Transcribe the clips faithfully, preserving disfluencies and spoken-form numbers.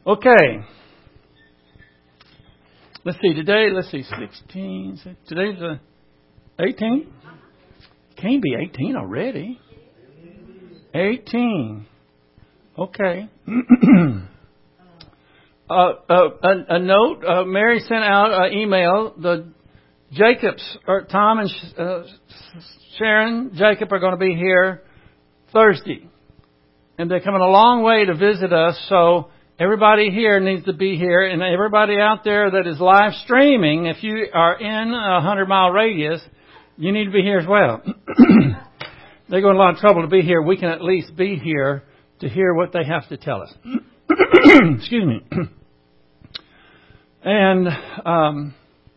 Okay. Let's see. Today, let's see. sixteen. Today's the eighteenth? Can't be eighteen already. eighteen. Okay. uh, uh, a, a note. Uh, Mary sent out an email. The Jacobs, or Tom and uh, Sharon Jacob are going to be here Thursday. And they're coming a long way to visit us, so everybody here needs to be here. And everybody out there that is live streaming, if you are in a hundred mile radius, you need to be here as well. They're going to a lot of trouble to be here. We can at least be here to hear what they have to tell us. Excuse me. And um,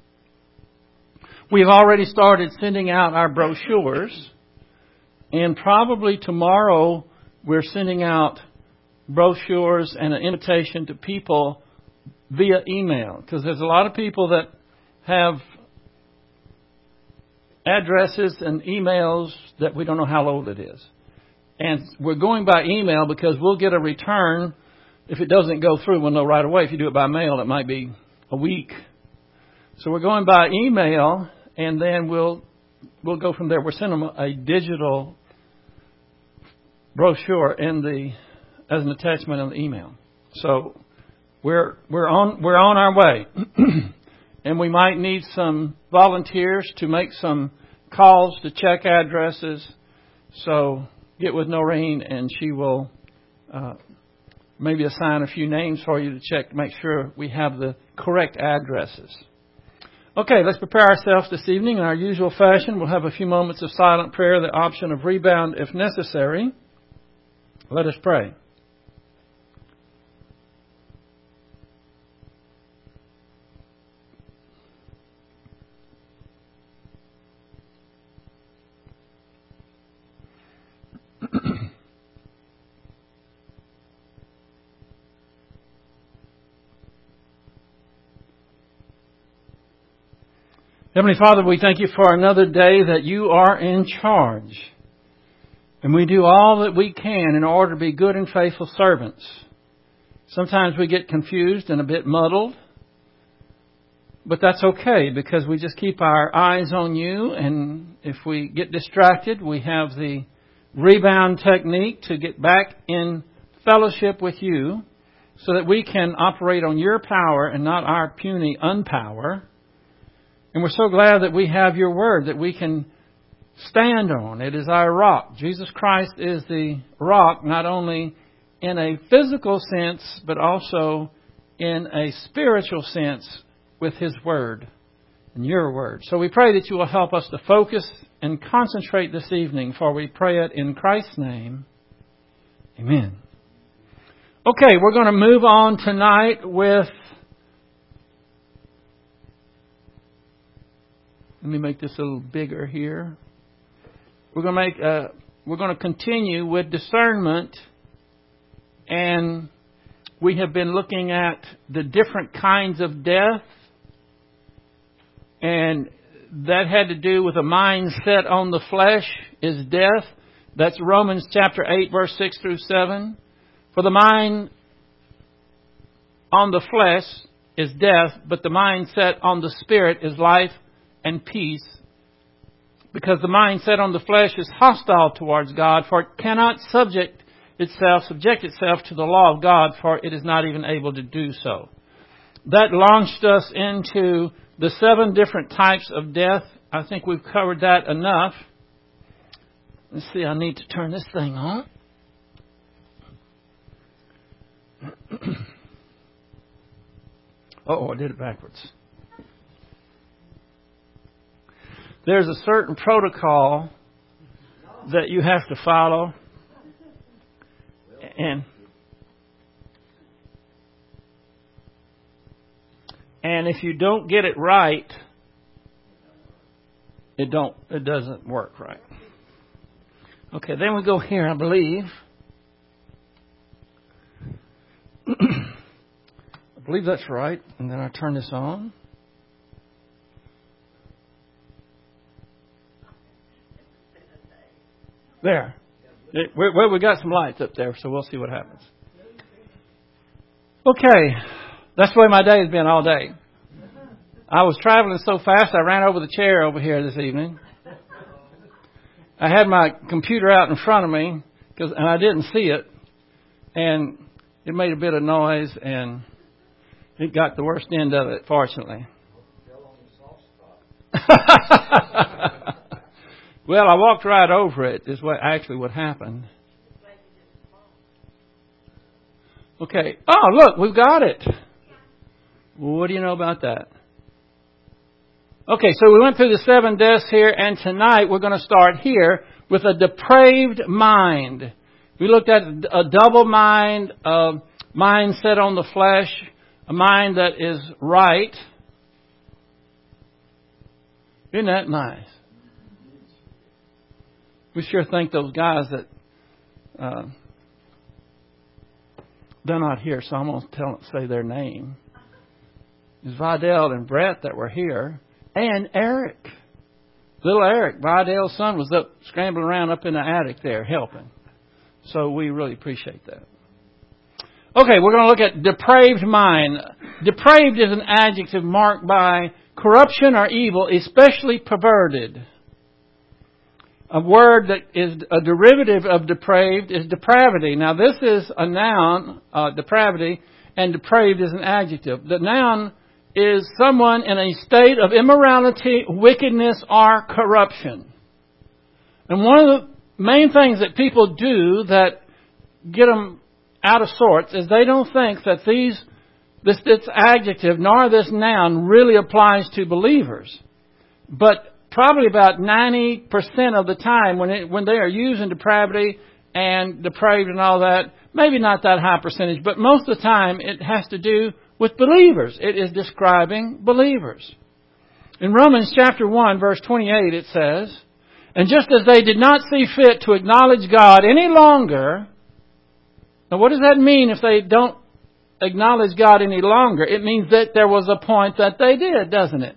we've already started sending out our brochures. And probably tomorrow we're sending out brochures and an invitation to people via email. Because there's a lot of people that have addresses and emails that we don't know how old it is. And we're going by email because we'll get a return. If it doesn't go through, we'll know right away. If you do it by mail, it might be a week. So we're going by email, and then we'll we'll go from there. We're sending them a digital brochure in the as an attachment on the email. So we're we're on we're on our way. And we might need some volunteers to make some calls to check addresses. So get with Noreen and she will uh, maybe assign a few names for you to check to make sure we have the correct addresses. Okay, let's prepare ourselves this evening in our usual fashion. We'll have a few moments of silent prayer, the option of rebound if necessary. Let us pray. Heavenly Father, we thank you for another day that you are in charge. And we do all that we can in order to be good and faithful servants. Sometimes we get confused and a bit muddled. But that's okay because we just keep our eyes on you. And if we get distracted, we have the rebound technique to get back in fellowship with you so that we can operate on your power and not our puny unpower. And we're so glad that we have your word that we can stand on. It is our rock. Jesus Christ is the rock, not only in a physical sense, but also in a spiritual sense with His word and your word. So we pray that you will help us to focus and concentrate this evening, for we pray it in Christ's name. Amen. Okay, we're going to move on tonight with... Let me make this a little bigger here. We're going to make. Uh, we're going to continue with discernment, and we have been looking at the different kinds of death, and that had to do with a mind set on the flesh is death. That's Romans chapter eight, verse six through seven. For the mind on the flesh is death, but the mind set on the spirit is life and peace, because the mind set on the flesh is hostile towards God, for it cannot subject itself, subject itself to the law of God, for it is not even able to do so. That launched us into the seven different types of death. I think we've covered that enough. Let's see, I need to turn this thing on. Oh, I did it backwards. There's a certain protocol that you have to follow. And and if you don't get it right, it don't it doesn't work right. Okay, then we go here, I believe. I believe that's right. And then I turn this on. There. Well, we got some lights up there, so we'll see what happens. Okay, that's the way my day has been all day. I was traveling so fast I ran over the chair over here this evening. I had my computer out in front of me, cause, and I didn't see it, and it made a bit of noise, and it got the worst end of it, fortunately. Well, I walked right over it, is what actually what happened. Okay. Oh, look, we've got it. Well, what do you know about that? Okay, so we went through the seven deaths here, and tonight we're going to start here with a depraved mind. We looked at a double mind, a mind set on the flesh, a mind that is right. Isn't that nice? We sure think those guys that uh, they're not here, so I'm going to tell say their name. It's Vidal and Brett that were here, and Eric, little Eric, Vidal's son, was up scrambling around up in the attic there helping. So we really appreciate that. Okay, we're going to look at depraved mind. Depraved is an adjective marked by corruption or evil, especially perverted. A word that is a derivative of depraved is depravity. Now, this is a noun, uh, depravity, and depraved is an adjective. The noun is someone in a state of immorality, wickedness, or corruption. And one of the main things that people do that get them out of sorts is they don't think that these this, this adjective nor this noun really applies to believers. But probably about ninety percent of the time when it, when they are using depravity and depraved and all that, maybe not that high percentage, but most of the time it has to do with believers. It is describing believers. In Romans chapter one, verse twenty-eight, it says, "And just as they did not see fit to acknowledge God any longer," now what does that mean if they don't acknowledge God any longer? It means that there was a point that they did, doesn't it?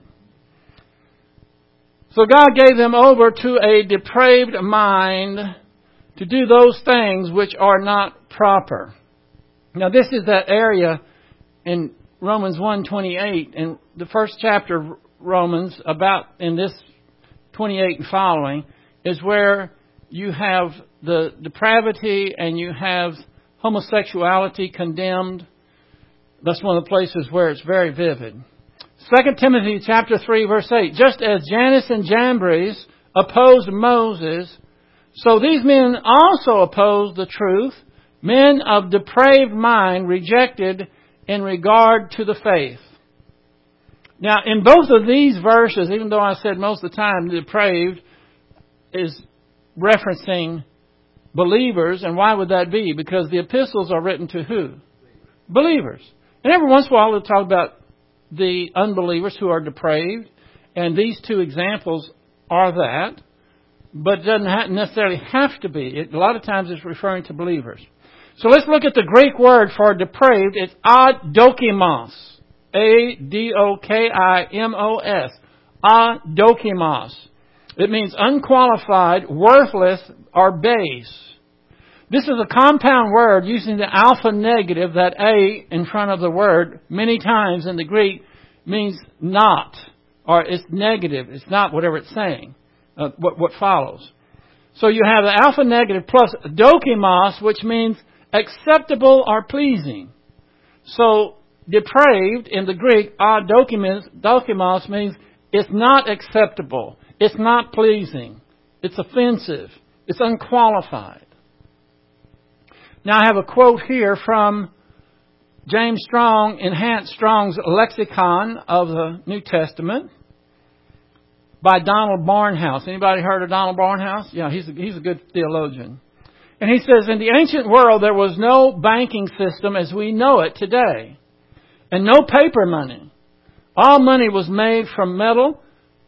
So God gave them over to a depraved mind to do those things which are not proper. Now this is that area in Romans one twenty-eight, in the first chapter of Romans, about in this twenty-eight and following, is where you have the depravity and you have homosexuality condemned. That's one of the places where it's very vivid. Second Timothy chapter three, verse eight, "Just as Jannes and Jambres opposed Moses, so these men also opposed the truth, men of depraved mind rejected in regard to the faith." Now, in both of these verses, even though I said most of the time depraved is referencing believers, and why would that be? Because the epistles are written to who? Believers. And every once in a while they'll talk about the unbelievers who are depraved, and these two examples are that, but it doesn't necessarily have to be. It, a lot of times it's referring to believers. So let's look at the Greek word for depraved. It's adokimos. A D O K I M O S. Adokimos. It means unqualified, worthless, or base. This is a compound word using the alpha negative, that A in front of the word, many times in the Greek means not, or it's negative. It's not whatever it's saying, uh, what, what follows. So you have the alpha negative plus dokimos, which means acceptable or pleasing. So depraved in the Greek, adokimos, dokimos means it's not acceptable. It's not pleasing. It's offensive. It's unqualified. Now I have a quote here from James Strong, Enhanced Strong's Lexicon of the New Testament, by Donald Barnhouse. Anybody heard of Donald Barnhouse? Yeah, he's a, he's a good theologian. And he says, "In the ancient world there was no banking system as we know it today, and no paper money. All money was made from metal,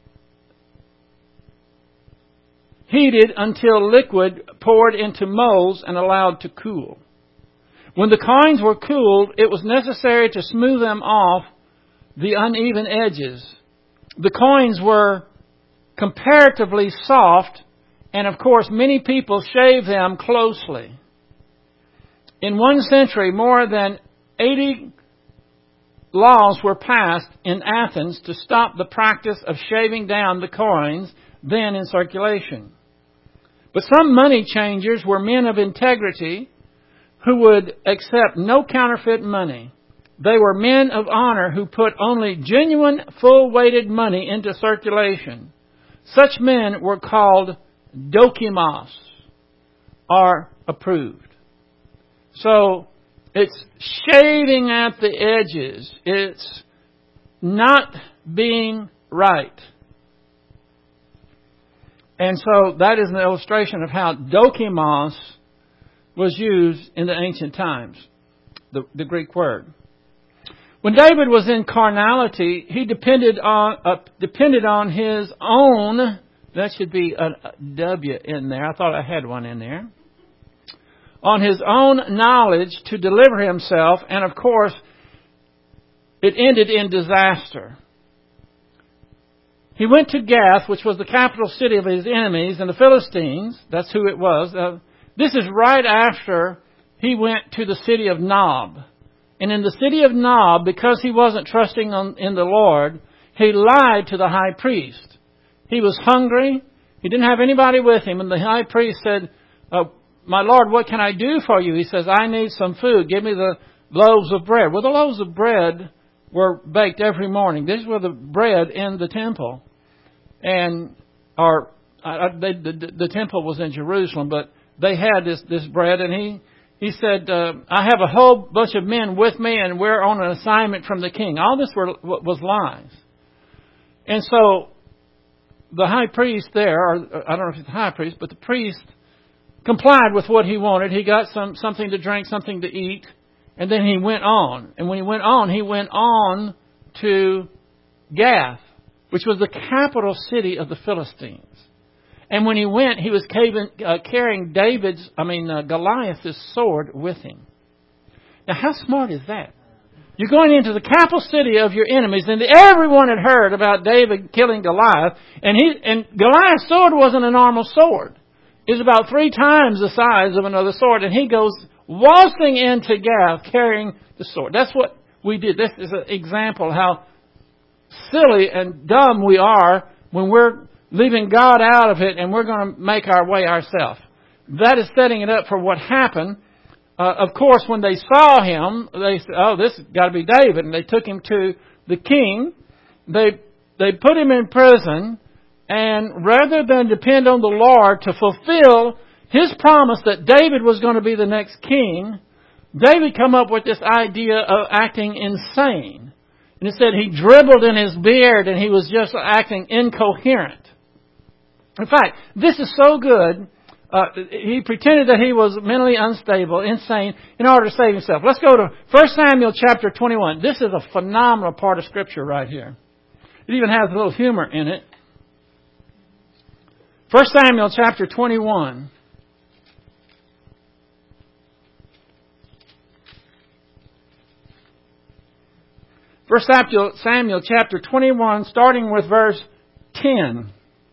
heated until liquid, poured into molds and allowed to cool. When the coins were cooled, it was necessary to smooth them off the uneven edges. The coins were comparatively soft, and of course many people shaved them closely. In one century, more than eighty laws were passed in Athens to stop the practice of shaving down the coins then in circulation. But some money changers were men of integrity who would accept no counterfeit money. They were men of honor who put only genuine, full-weighted money into circulation. Such men were called dokimos, or approved. So, it's shaving at the edges. It's not being right. And so that is an illustration of how dokimos was used in the ancient times, the, the Greek word. When David was in carnality, he depended on uh, depended on his own. That should be a W in there. I thought I had one in there. On his own knowledge to deliver himself, and of course, it ended in disaster. He went to Gath, which was the capital city of his enemies, and the Philistines. That's who it was. Uh, this is right after he went to the city of Nob. And in the city of Nob, because he wasn't trusting on, in the Lord, he lied to the high priest. He was hungry. He didn't have anybody with him. And the high priest said, uh, my Lord, what can I do for you? He says, I need some food. Give me the loaves of bread. Well, the loaves of bread were baked every morning. These were the bread in the temple. And or uh, they, the, the temple was in Jerusalem, but they had this, this bread. And he, he said, uh, I have a whole bunch of men with me, and we're on an assignment from the king. All this were, was lies. And so the high priest there, or I don't know if it's the high priest, but the priest complied with what he wanted. He got some something to drink, something to eat, and then he went on. And when he went on, he went on to Gath, which was the capital city of the Philistines. And when he went, he was carrying David's, I mean, uh, Goliath's sword with him. Now, how smart is that? You're going into the capital city of your enemies, and everyone had heard about David killing Goliath, and he and Goliath's sword wasn't a normal sword. It was about three times the size of another sword, and he goes waltzing into Gath carrying the sword. That's what we did. This is an example how silly and dumb we are when we're leaving God out of it and we're going to make our way ourselves. That is setting it up for what happened. Uh, of course, when they saw him, they said, oh, this has got to be David. And they took him to the king. They they put him in prison. And rather than depend on the Lord to fulfill his promise that David was going to be the next king, David come up with this idea of acting insane. And it said he dribbled in his beard and he was just acting incoherent. In fact, this is so good. Uh, he pretended that he was mentally unstable, insane, in order to save himself. Let's go to First Samuel chapter twenty-one. This is a phenomenal part of Scripture right here. It even has a little humor in it. First Samuel chapter twenty-one. First Samuel chapter twenty-one, starting with verse ten.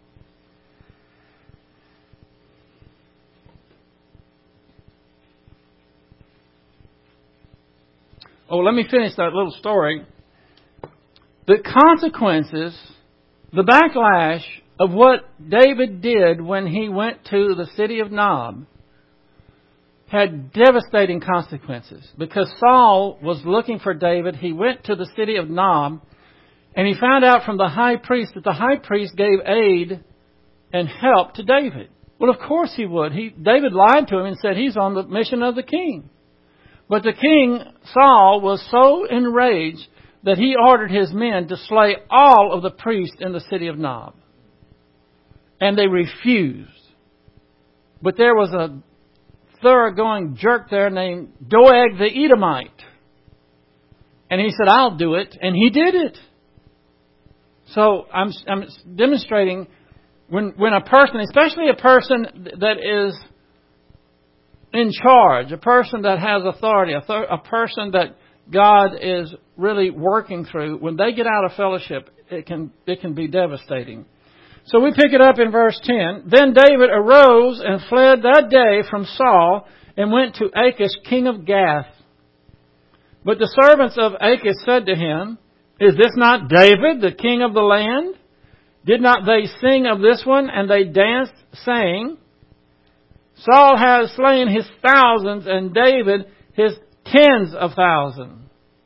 Oh, let me finish that little story. The consequences, the backlash of what David did when he went to the city of Nob had devastating consequences. Because Saul was looking for David, he went to the city of Nob, and he found out from the high priest that the high priest gave aid and help to David. Well, of course he would. He, David lied to him and said he's on the mission of the king. But the king, Saul, was so enraged that he ordered his men to slay all of the priests in the city of Nob. And they refused. But there was a thoroughgoing jerk there named Doeg the Edomite. And he said, I'll do it. And he did it. So I'm, I'm demonstrating when, when a person, especially a person that is in charge, a person that has authority, a, th- a person that God is really working through, when they get out of fellowship, it can it can be devastating. So we pick it up in verse ten. Then David arose and fled that day from Saul and went to Achish, king of Gath. But the servants of Achish said to him, Is this not David, the king of the land? Did not they sing of this one, and they danced, saying, Saul has slain his thousands, and David his tens of thousands.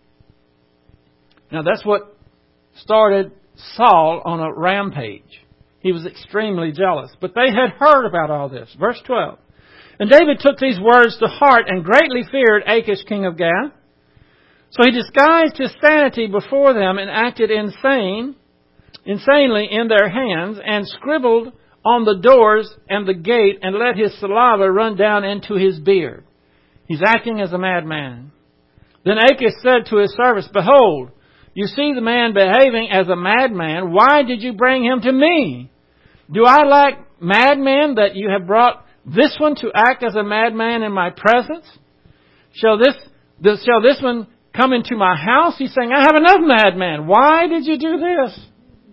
Now that's what started Saul on a rampage. He was extremely jealous. But they had heard about all this. Verse twelve. And David took these words to heart and greatly feared Achish, king of Gath. So he disguised his sanity before them and acted insane, insanely in their hands, and scribbled on the doors and the gate and let his saliva run down into his beard. He's acting as a madman. Then Achish said to his servants, Behold, you see the man behaving as a madman. Why did you bring him to me? Do I lack madmen that you have brought this one to act as a madman in my presence? Shall this, this shall this one come into my house? He's saying, I have enough madmen. Why did you do this?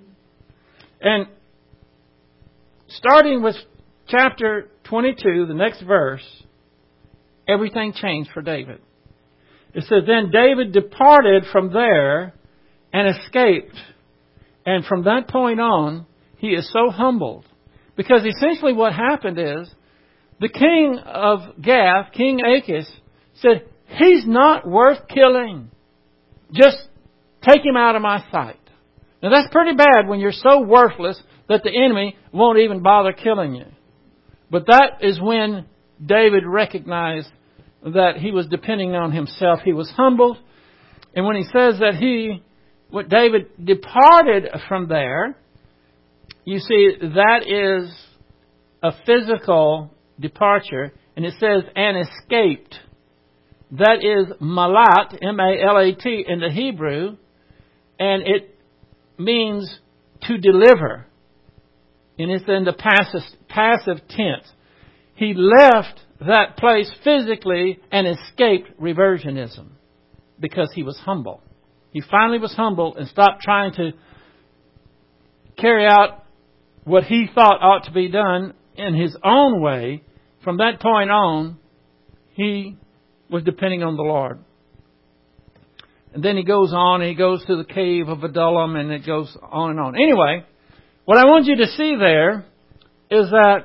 And starting with chapter twenty-two, the next verse, everything changed for David. It says, Then David departed from there and escaped. And from that point on, he is so humbled. Because essentially what happened is, the king of Gath, King Achish, said, He's not worth killing. Just take him out of my sight. Now that's pretty bad when you're so worthless that the enemy won't even bother killing you. But that is when David recognized that he was depending on himself. He was humbled. And when he says that he, what David departed from there, you see, that is a physical departure. And it says, and escaped. That is malat, M A L A T in the Hebrew. And it means to deliver. And it's in the passive, passive tense. He left that place physically and escaped reversionism because he was humble. He finally was humble and stopped trying to carry out what he thought ought to be done in his own way. From that point on, he was depending on the Lord. And then he goes on and he goes to the cave of Adullam and it goes on and on. Anyway, what I want you to see there is that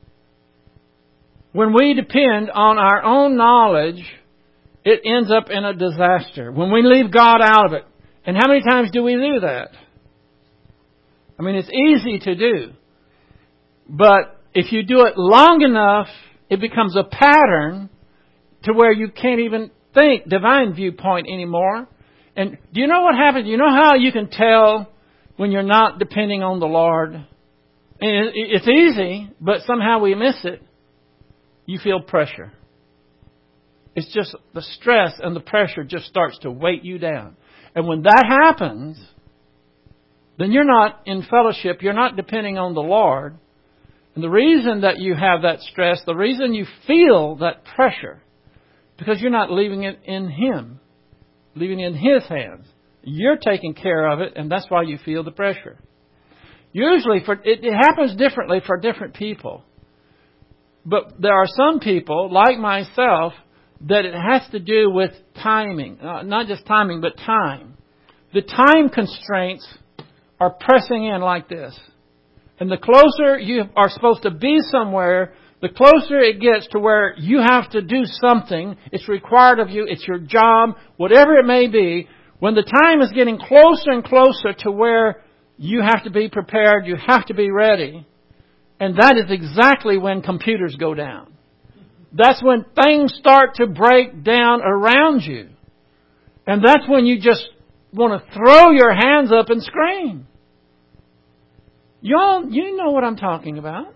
when we depend on our own knowledge, it ends up in a disaster. When we leave God out of it. And how many times do we do that? I mean, it's easy to do. But if you do it long enough, it becomes a pattern to where you can't even think divine viewpoint anymore. And do you know what happens? You know how you can tell when you're not depending on the Lord? And it's easy, but somehow we miss it. You feel pressure. It's just the stress and the pressure just starts to weight you down. And when that happens, then you're not in fellowship. You're not depending on the Lord. And the reason that you have that stress, the reason you feel that pressure, because you're not leaving it in Him, leaving it in His hands. You're taking care of it, and that's why you feel the pressure. Usually, for it, it happens differently for different people. But there are some people, like myself, that it has to do with timing. Uh, not just timing, but time. The time constraints are pressing in like this. And the closer you are supposed to be somewhere, the closer it gets to where you have to do something. It's required of you. It's your job. Whatever it may be. When the time is getting closer and closer to where you have to be prepared, you have to be ready. And that is exactly when computers go down. That's when things start to break down around you. And that's when you just want to throw your hands up and scream. Y'all, you know what I'm talking about.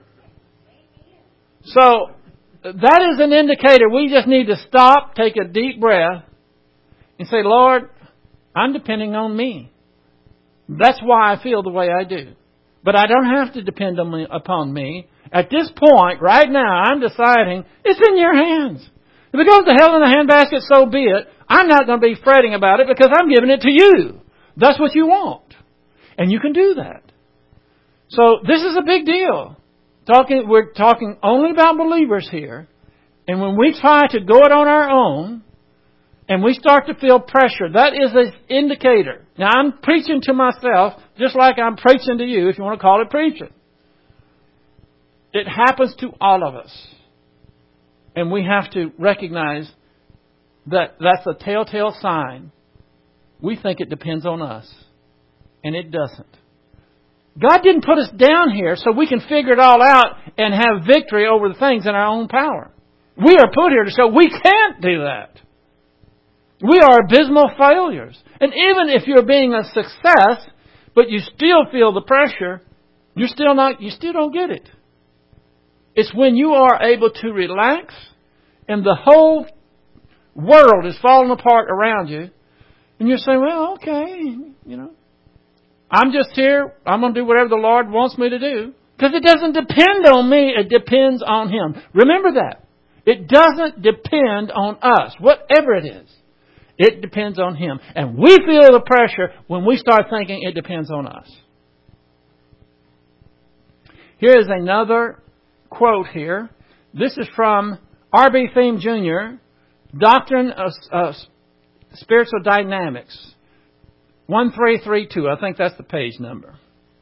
So, that is an indicator. We just need to stop, take a deep breath, and say, Lord, I'm depending on me. That's why I feel the way I do. But I don't have to depend on me, upon me. At this point, right now, I'm deciding it's in your hands. If it goes to hell in a handbasket, so be it. I'm not going to be fretting about it because I'm giving it to you. That's what you want. And you can do that. So this is a big deal. Talking, we're talking only about believers here. And when we try to go it on our own and we start to feel pressure, that is an indicator. Now, I'm preaching to myself just like I'm preaching to you, if you want to call it preaching. It happens to all of us. And we have to recognize that that's a telltale sign. We think it depends on us. And it doesn't. God didn't put us down here so we can figure it all out and have victory over the things in our own power. We are put here to show we can't do that. We are abysmal failures. And even if you're being a success, but you still feel the pressure, you're still not, you still don't get it. It's when you are able to relax and the whole world is falling apart around you, and you're saying, well, okay, you know, I'm just here. I'm going to do whatever the Lord wants me to do. Because it doesn't depend on me. It depends on Him. Remember that. It doesn't depend on us, whatever it is. It depends on Him. And we feel the pressure when we start thinking it depends on us. Here is another quote here. This is from R B Thiem Junior, Doctrine of uh, Spiritual Dynamics. one three three two, I think that's the page number.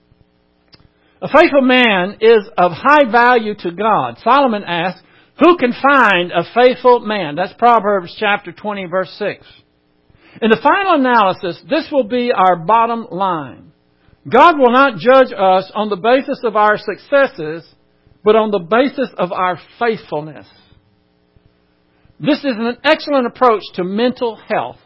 A faithful man is of high value to God. Solomon asks, who can find a faithful man? That's Proverbs chapter twenty, verse six. In the final analysis, this will be our bottom line. God will not judge us on the basis of our successes, but on the basis of our faithfulness. This is an excellent approach to mental health.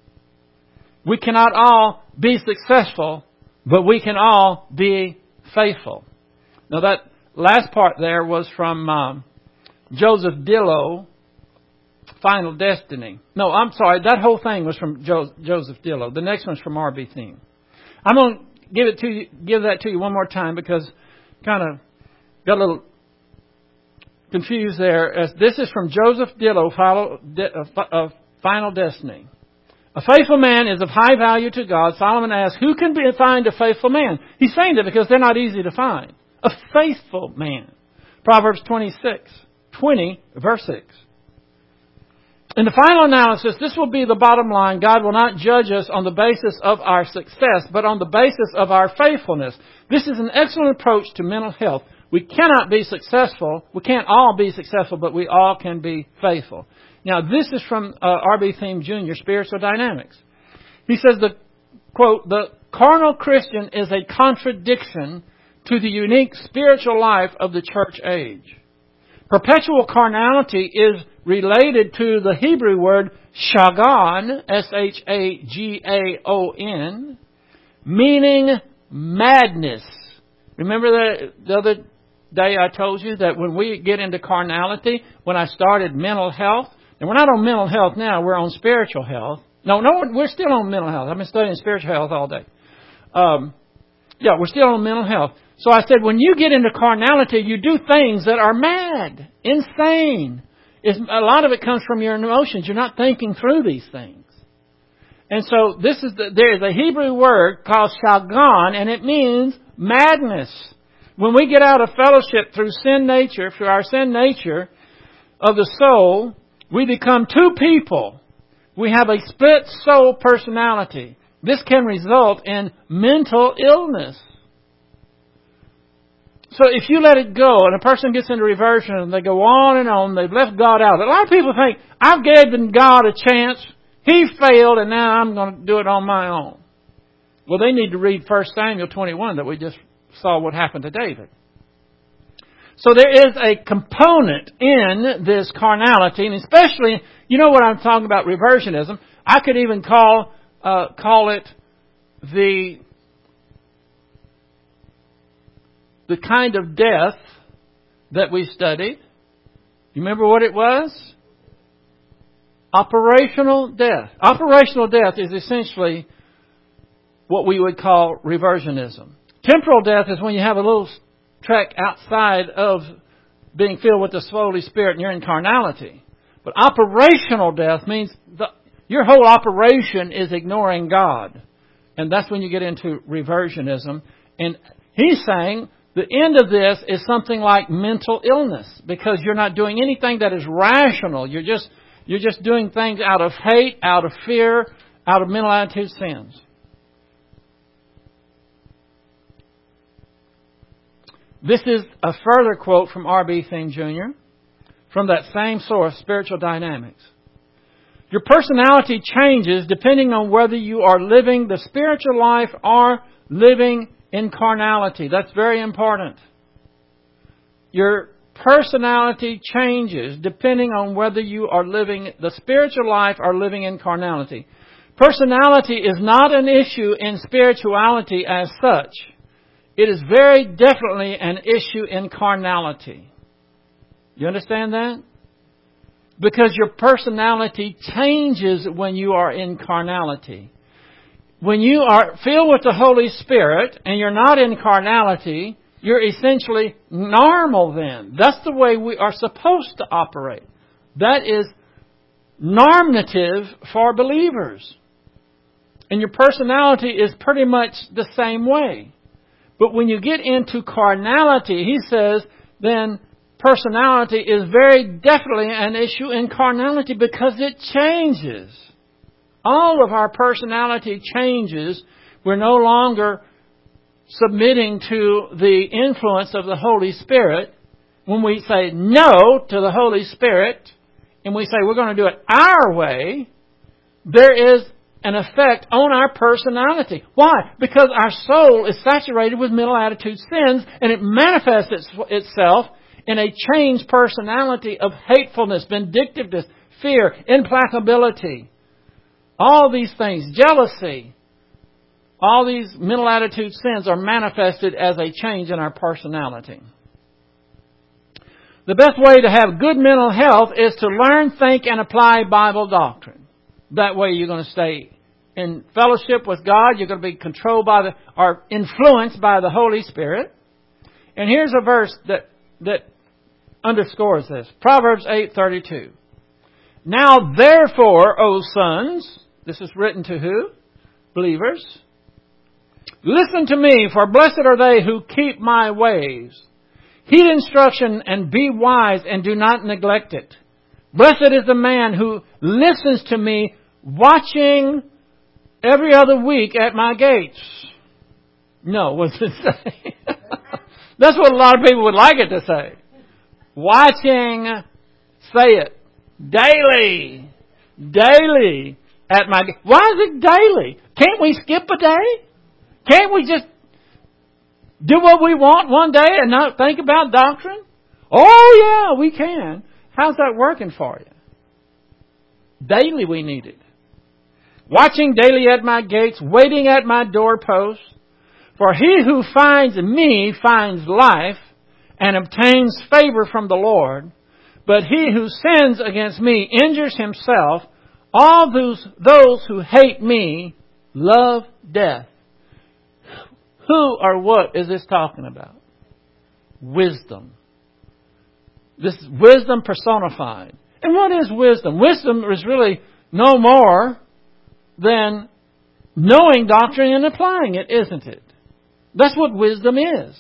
We cannot all be successful, but we can all be faithful. Now that last part there was from um, Joseph Dillow, Final Destiny. No, I'm sorry, that whole thing was from jo- Joseph Dillow. The next one's from R B Thiem. I'm going to give it to you, give that to you one more time because kind of got a little confused there. As this is from Joseph Dillow, Final, uh, Final Destiny. A faithful man is of high value to God. Solomon asks, who can be, find a faithful man? He's saying that because they're not easy to find. A faithful man. Proverbs twenty-six, twenty, verse six. In the final analysis, this will be the bottom line. God will not judge us on the basis of our success, but on the basis of our faithfulness. This is an excellent approach to mental health. We cannot be successful. We can't all be successful, but we all can be faithful. Now, this is from uh, R B Thiem Junior, Spiritual Dynamics. He says, the quote, the carnal Christian is a contradiction to the unique spiritual life of the church age. Perpetual carnality is related to the Hebrew word shagon, S H A G A O N, meaning madness. Remember the, the other day I told you that when we get into carnality, when I started mental health, and we're not on mental health now, we're on spiritual health. No, no, we're still on mental health. I've been studying spiritual health all day. Um, yeah, we're still on mental health. So I said, when you get into carnality, you do things that are mad, insane. It's, a lot of it comes from your emotions. You're not thinking through these things. And so this is the, there is a Hebrew word called shagon, and it means madness. When we get out of fellowship through sin nature, through our sin nature of the soul, we become two people. We have a split soul personality. This can result in mental illness. So if you let it go and a person gets into reversion and they go on and on, they've left God out. A lot of people think, I've given God a chance. He failed and now I'm going to do it on my own. Well, they need to read First Samuel twenty-one that we just saw what happened to David. So there is a component in this carnality, and especially, you know what I'm talking about, reversionism. I could even call uh, call it the the kind of death that we studied. You remember what it was? Operational death. Operational death is essentially what we would call reversionism. Temporal death is when you have a little track outside of being filled with the Holy Spirit and you're in carnality. But operational death means the, your whole operation is ignoring God. And that's when you get into reversionism. And he's saying the end of this is something like mental illness because you're not doing anything that is rational. You're just You're just doing things out of hate, out of fear, out of mental attitude sins. This is a further quote from R B Thiem Junior from that same source, Spiritual Dynamics. Your personality changes depending on whether you are living the spiritual life or living in carnality. That's very important. Your personality changes depending on whether you are living the spiritual life or living in carnality. Personality is not an issue in spirituality as such. It is very definitely an issue in carnality. You understand that? Because your personality changes when you are in carnality. When you are filled with the Holy Spirit and you're not in carnality, you're essentially normal then. That's the way we are supposed to operate. That is normative for believers. And your personality is pretty much the same way. But when you get into carnality, he says, then personality is very definitely an issue in carnality because it changes. All of our personality changes. We're no longer submitting to the influence of the Holy Spirit. When we say no to the Holy Spirit and we say we're going to do it our way, there is an effect on our personality. Why? Because our soul is saturated with mental attitude sins and it manifests its, itself in a changed personality of hatefulness, vindictiveness, fear, implacability. All these things, jealousy, all these mental attitude sins are manifested as a change in our personality. The best way to have good mental health is to learn, think, and apply Bible doctrine. That way you're going to stay in fellowship with God. You're going to be controlled by the, or influenced by the Holy Spirit. And here's a verse that, that underscores this. Proverbs eight thirty-two. Now therefore, O sons, this is written to who? Believers. Listen to me, for blessed are they who keep my ways. Heed instruction and be wise and do not neglect it. Blessed is the man who listens to me, watching every other week at my gates. No, what does it say? That's what a lot of people would like it to say. Watching, say it, daily, daily at my gates. Why is it daily? Can't we skip a day? Can't we just do what we want one day and not think about doctrine? Oh yeah, we can. How's that working for you? Daily we need it. Watching daily at my gates, waiting at my doorposts. For he who finds me finds life and obtains favor from the Lord. But he who sins against me injures himself. All those, those who hate me love death. Who or what is this talking about? Wisdom. This is wisdom personified. And what is wisdom? Wisdom is really no more than knowing doctrine and applying it, isn't it? That's what wisdom is.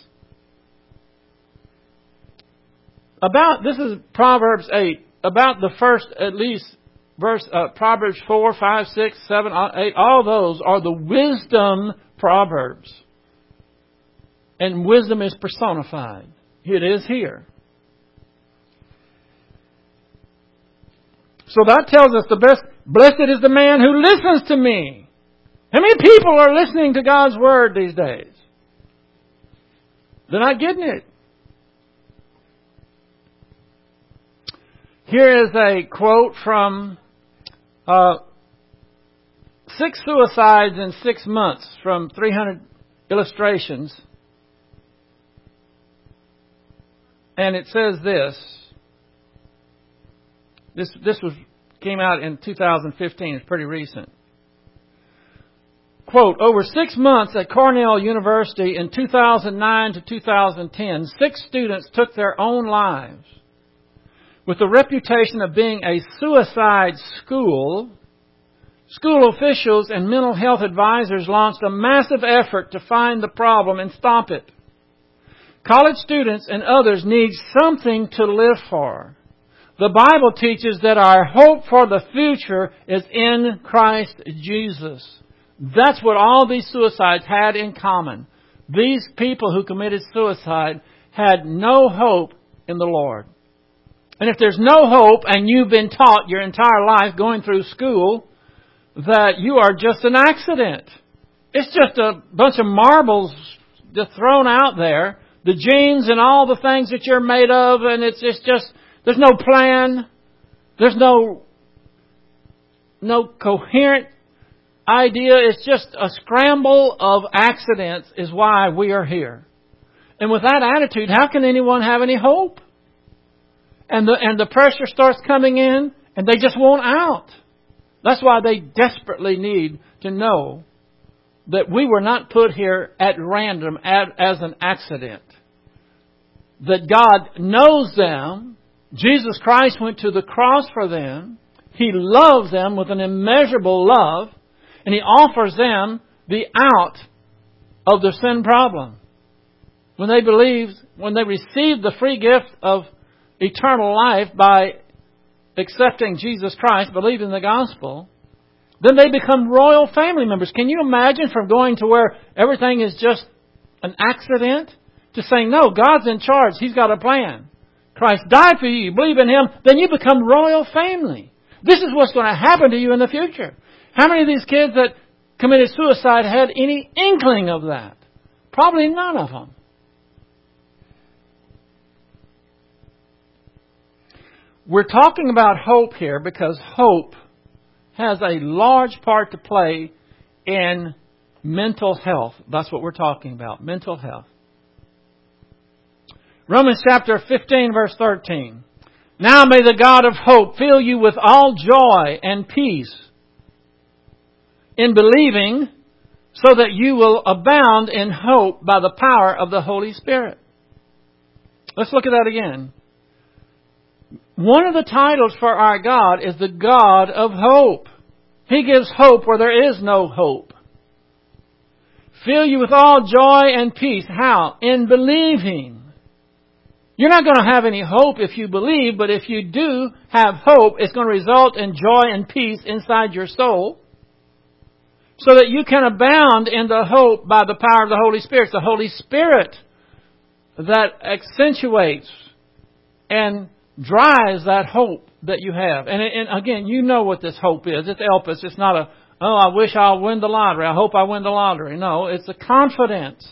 About, this is Proverbs eight, about the first, at least, verse, uh, Proverbs four, five, six, seven, eight, all those are the wisdom proverbs. And wisdom is personified. It is here. So that tells us the best, blessed is the man who listens to me. How many people are listening to God's Word these days? They're not getting it. Here is a quote from uh, Six Suicides in Six Months from three hundred Illustrations. And it says this. This this was came out in two thousand fifteen. It's pretty recent. Quote, over six months at Cornell University in two thousand nine to two thousand ten, six students took their own lives. With the reputation of being a suicide school, school officials and mental health advisors launched a massive effort to find the problem and stop it. College students and others need something to live for. The Bible teaches that our hope for the future is in Christ Jesus. That's what all these suicides had in common. These people who committed suicide had no hope in the Lord. And if there's no hope and you've been taught your entire life going through school that you are just an accident, it's just a bunch of marbles just thrown out there, the genes and all the things that you're made of, and it's, it's just, there's no plan, there's no, no coherent idea, it's just a scramble of accidents is why we are here. And with that attitude, how can anyone have any hope? And the, and the pressure starts coming in, and they just want out. That's why they desperately need to know that we were not put here at random as an accident. That God knows them. Jesus Christ went to the cross for them. He loves them with an immeasurable love. And He offers them the out of their sin problem. When they believed, when they received the free gift of eternal life by accepting Jesus Christ, believing the gospel, then they become royal family members. Can you imagine from going to where everything is just an accident to saying, no, God's in charge. He's got a plan. Christ died for you. You believe in Him. Then you become royal family. This is what's going to happen to you in the future. How many of these kids that committed suicide had any inkling of that? Probably none of them. We're talking about hope here because hope has a large part to play in mental health. That's what we're talking about, mental health. Romans chapter fifteen, verse thirteen. Now may the God of hope fill you with all joy and peace in believing, so that you will abound in hope by the power of the Holy Spirit. Let's look at that again. One of the titles for our God is the God of hope. He gives hope where there is no hope. Fill you with all joy and peace. How? In believing. You're not going to have any hope if you believe, but if you do have hope, it's going to result in joy and peace inside your soul, so that you can abound in the hope by the power of the Holy Spirit. It's the Holy Spirit that accentuates and drives that hope that you have. And, and again, you know what this hope is. It's Elpis. It's not a, oh, I wish I'll win the lottery. I hope I win the lottery. No, it's a confidence.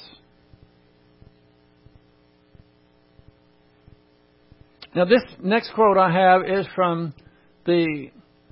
Now, this next quote I have is from the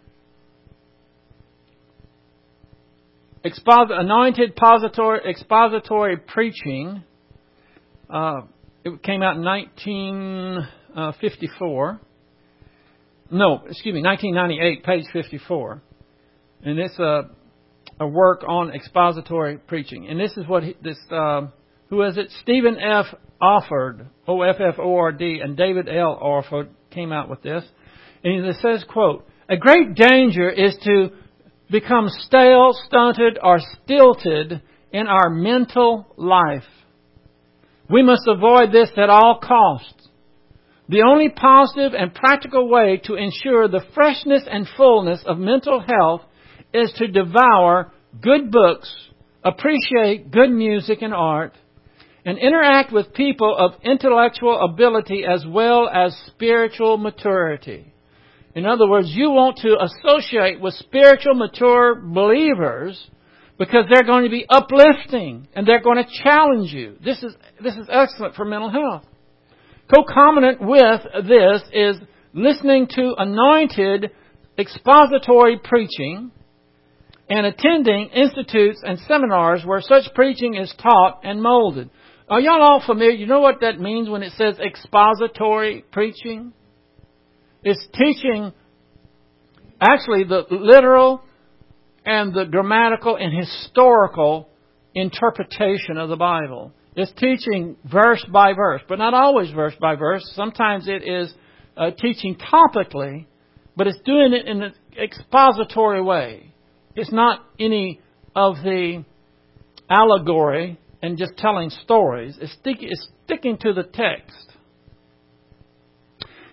Expos- Anointed Expository, Expository Preaching. Uh, it came out in nineteen fifty-four. No, excuse me, nineteen ninety-eight, page fifty-four. And it's a, a work on expository preaching. And this is what he, this, uh, who is it? Stephen F. Offord, O F F O R D, and David L. Offord came out with this. And it says, quote, a great danger is to become stale, stunted, or stilted in our mental life. We must avoid this at all costs. The only positive and practical way to ensure the freshness and fullness of mental health is to devour good books, appreciate good music and art, and interact with people of intellectual ability as well as spiritual maturity. In other words, you want to associate with spiritual mature believers because they're going to be uplifting and they're going to challenge you. This is, this is excellent for mental health. Concomitant with this is listening to anointed expository preaching and attending institutes and seminars where such preaching is taught and molded. Are y'all all familiar? You know what that means when it says expository preaching? It's teaching actually the literal and the grammatical and historical interpretation of the Bible. It's teaching verse by verse, but not always verse by verse. Sometimes it is uh, teaching topically, but it's doing it in an expository way. It's not any of the allegory and just telling stories. It's, stick, it's sticking to the text.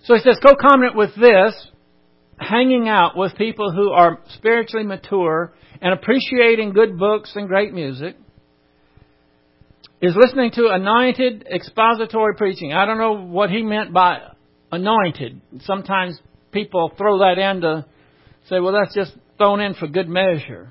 So he says, concomitant with this, hanging out with people who are spiritually mature and appreciating good books and great music, is listening to anointed expository preaching. I don't know what he meant by anointed. Sometimes people throw that in to say, well, that's just thrown in for good measure.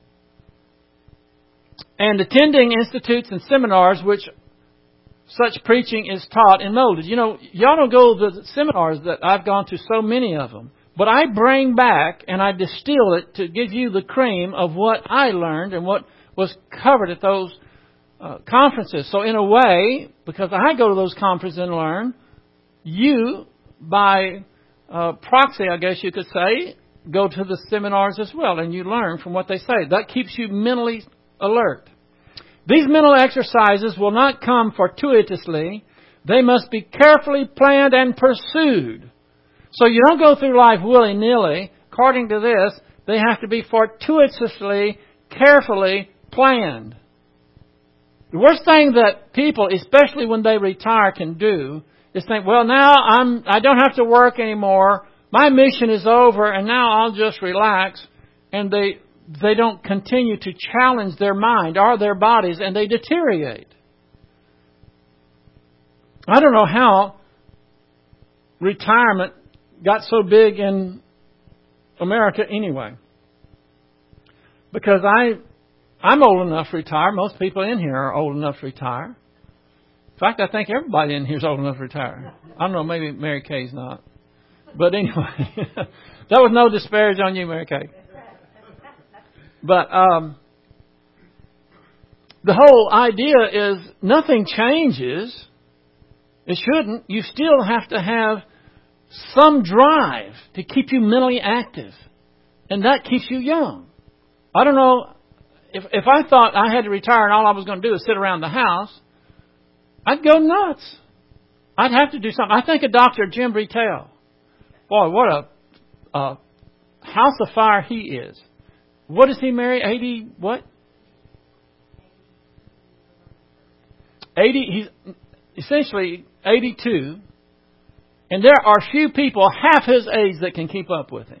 And attending institutes and seminars which such preaching is taught and molded. You know, y'all don't go to the seminars that I've gone to, so many of them. But I bring back and I distill it to give you the cream of what I learned and what was covered at those uh, conferences. So in a way, because I go to those conferences and learn, you, by uh, proxy, I guess you could say, go to the seminars as well, and you learn from what they say. That keeps you mentally alert. These mental exercises will not come fortuitously. They must be carefully planned and pursued. So you don't go through life willy-nilly. According to this, they have to be fortuitously, carefully planned. The worst thing that people, especially when they retire, can do is think, well, now I'm, I don't have to work anymore. My mission is over, and now I'll just relax. And they they don't continue to challenge their mind or their bodies, and they deteriorate. I don't know how retirement got so big in America anyway. Because I, I'm old enough to retire. Most people in here are old enough to retire. In fact, I think everybody in here is old enough to retire. I don't know, maybe Mary Kay's not. But anyway, that was no disparage on you, Mary Kay. But um, the whole idea is nothing changes. It shouldn't. You still have to have some drive to keep you mentally active. And that keeps you young. I don't know, if if I thought I had to retire and all I was going to do is sit around the house, I'd go nuts. I'd have to do something. I think of Doctor Jim Brettell. Boy, what a, a house of fire he is. What is he married? eighty, what? eighty, he's essentially eighty-two. And there are few people half his age that can keep up with him.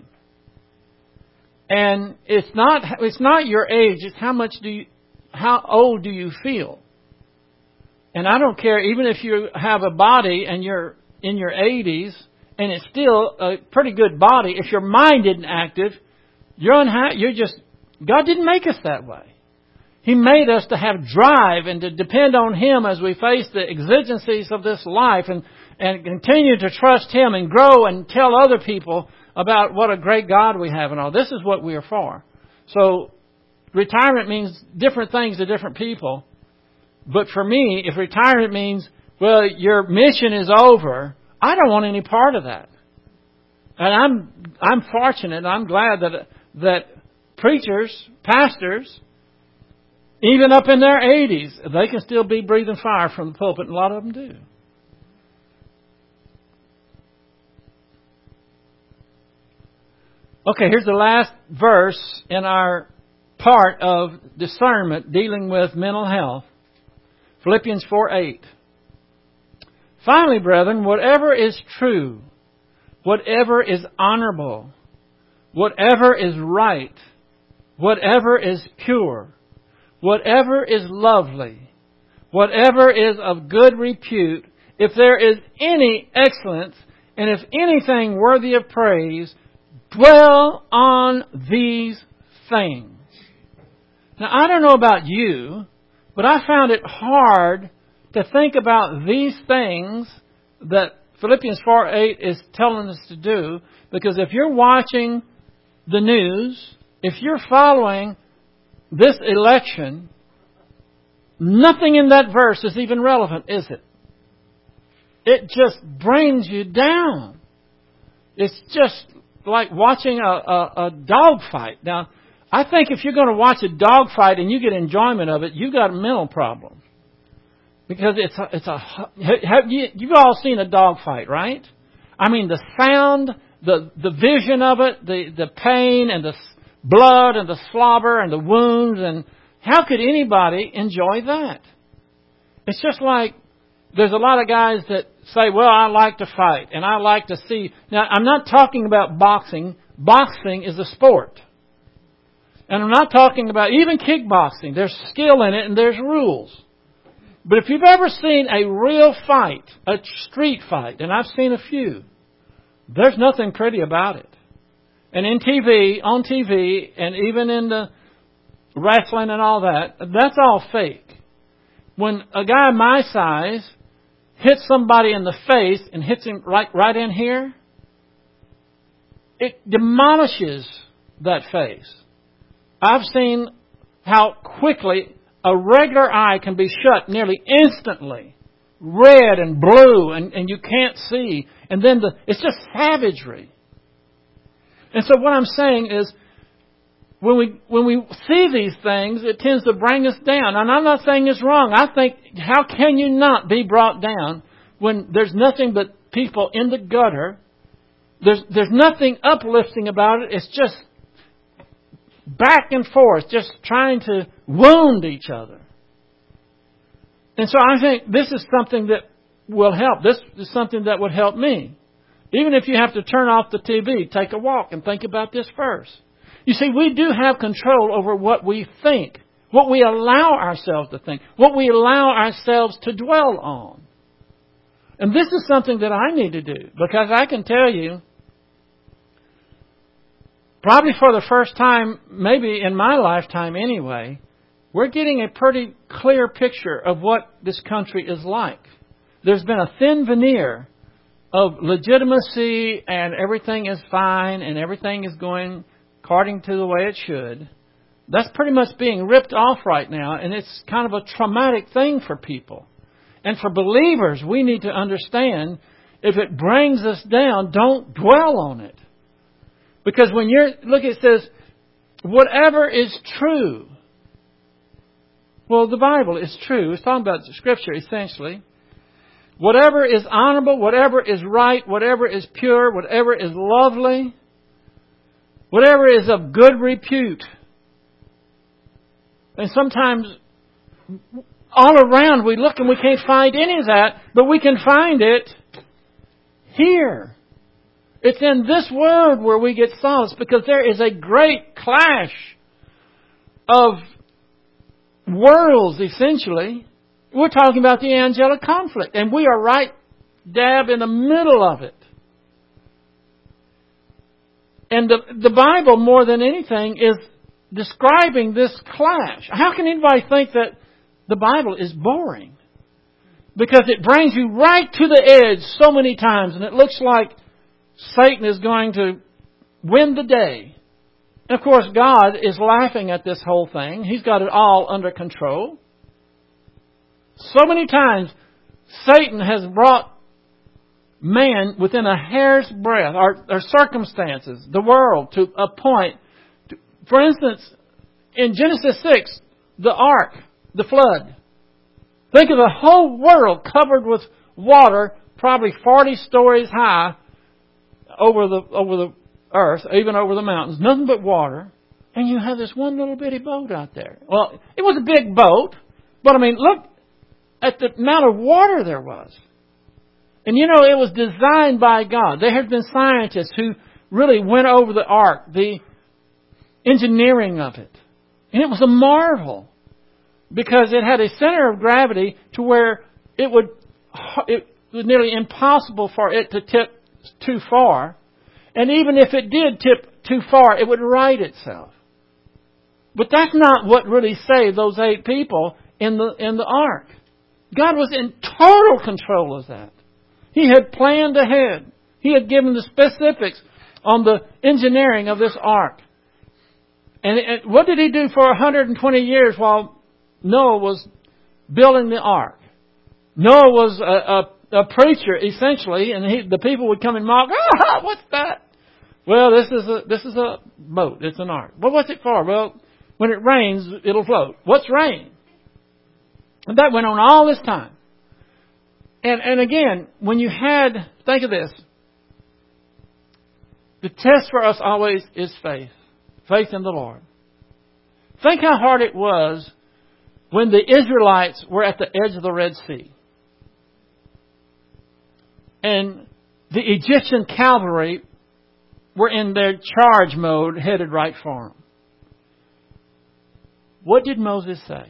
And it's not it's not your age, it's how much do you, how old do you feel? And I don't care, even if you have a body and you're in your eighties, and it's still a pretty good body, if your mind isn't active, you're unha- you're just, God didn't make us that way. He made us to have drive and to depend on Him as we face the exigencies of this life and, and continue to trust Him and grow and tell other people about what a great God we have and all. This is what we are for. So retirement means different things to different people. But for me, if retirement means, well, your mission is over, I don't want any part of that. And I'm I'm fortunate, I'm glad that that preachers, pastors, even up in their eighties, they can still be breathing fire from the pulpit, and a lot of them do. Okay, here's the last verse in our part of discernment dealing with mental health. Philippians four eight. Finally, brethren, whatever is true, whatever is honorable, whatever is right, whatever is pure, whatever is lovely, whatever is of good repute, if there is any excellence, and if anything worthy of praise, dwell on these things. Now, I don't know about you, but I found it hard to think about these things that Philippians four eight is telling us to do, because if you're watching the news, if you're following this election, nothing in that verse is even relevant, is it? It just brings you down. It's just like watching a, a, a dog fight. Now, I think if you're going to watch a dog fight and you get enjoyment of it, you've got a mental problem. Because it's a, it's a, have you, you've all seen a dog fight, right? I mean, the sound, the, the vision of it, the, the pain and the blood and the slobber and the wounds, and how could anybody enjoy that? It's just like there's a lot of guys that say, well, I like to fight and I like to see. Now, I'm not talking about boxing. Boxing is a sport. And I'm not talking about even kickboxing. There's skill in it and there's rules. But if you've ever seen a real fight, a street fight, and I've seen a few, there's nothing pretty about it. And in T V, on T V, and even in the wrestling and all that, that's all fake. When a guy my size hits somebody in the face and hits him right, right in here, it demolishes that face. I've seen how quickly a regular eye can be shut nearly instantly. Red and blue, and, and you can't see. And then the, it's just savagery. And so what I'm saying is, when we when we see these things, it tends to bring us down. And I'm not saying it's wrong. I think, how can you not be brought down when there's nothing but people in the gutter? There's there's nothing uplifting about it. It's just back and forth, just trying to wound each other. And so I think this is something that will help. This is something that would help me. Even if you have to turn off the T V, take a walk and think about this first. You see, we do have control over what we think, what we allow ourselves to think, what we allow ourselves to dwell on. And this is something that I need to do, because I can tell you, probably for the first time, maybe in my lifetime anyway, we're getting a pretty clear picture of what this country is like. There's been a thin veneer of legitimacy and everything is fine and everything is going according to the way it should. That's pretty much being ripped off right now, and it's kind of a traumatic thing for people. And for believers, we need to understand, if it brings us down, don't dwell on it. Because when you're, look, it says, whatever is true. Well, the Bible is true. It's talking about the Scripture, essentially. Whatever is honorable, whatever is right, whatever is pure, whatever is lovely, whatever is of good repute. And sometimes all around we look and we can't find any of that, but we can find it here. It's in this Word where we get solace, because there is a great clash of worlds, essentially. We're talking about the angelic conflict, and we are right dab in the middle of it. And the, the Bible, more than anything, is describing this clash. How can anybody think that the Bible is boring? Because it brings you right to the edge so many times, and it looks like Satan is going to win the day. And of course, God is laughing at this whole thing. He's got it all under control. So many times, Satan has brought man within a hair's breadth, or, or circumstances, the world, to a point. To, for instance, in Genesis six, the ark, the flood. Think of the whole world covered with water, probably forty stories high over the over the earth, even over the mountains, nothing but water. And you have this one little bitty boat out there. Well, it was a big boat, but I mean, look at the amount of water there was. And you know, it was designed by God. There had been scientists who really went over the ark, the engineering of it. And it was a marvel, because it had a center of gravity to where it would, it was nearly impossible for it to tip too far. And even if it did tip too far, it would right itself. But that's not what really saved those eight people in the in the ark. God was in total control of that. He had planned ahead. He had given the specifics on the engineering of this ark. And it, what did He do for one hundred twenty years while Noah was building the ark? Noah was a, a, a preacher, essentially, and he, the people would come and mock, ah, what's that? Well, this is a this is a boat. It's an ark. Well, what's it for? Well, when it rains, it'll float. What's rain? And that went on all this time. And and again, when you had, think of this. The test for us always is faith. Faith in the Lord. Think how hard it was when the Israelites were at the edge of the Red Sea. And the Egyptian cavalry were in their charge mode, headed right for them. What did Moses say?